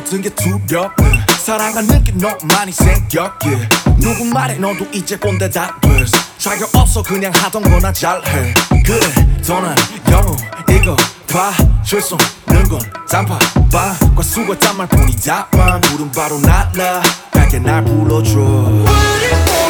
모든 게 두렵네. 사랑하는 게 너무 많이 생겨 yeah. 누구 말에 너도 이제 꼰대 다 됐어. 자격 없어 그냥 하던 거나 잘해. 그래 더 난 영웅 이거 봐줄 수 없는 건 단팥빵과 수고했단 말뿐이다만 부른 바로 날라 밝게 날 불러줘.